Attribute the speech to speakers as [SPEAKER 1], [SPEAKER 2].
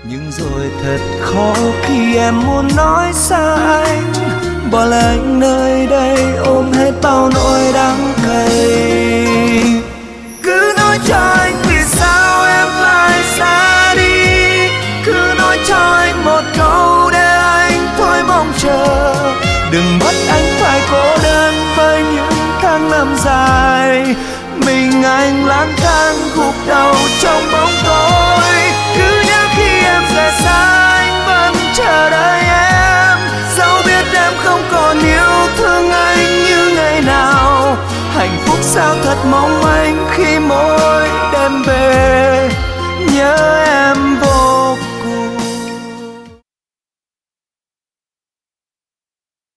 [SPEAKER 1] Nhưng rồi thật khó khi em muốn nói xa anh, bỏ lại anh nơi đây ôm hết bao nỗi đắng cay. Cứ nói cho anh vì sao em lại xa đi, cứ nói cho anh một câu để anh thôi mong chờ. Đừng bắt anh phải cô đơn với những tháng năm dài, mình anh lang thang gục đầu trong bóng tối. Cứ nhớ khi em rời xa anh vẫn chờ đợi em, dẫu biết em không còn yêu thương anh như ngày nào. Hạnh phúc sao thật mong manh khi mỗi đêm về nhớ em.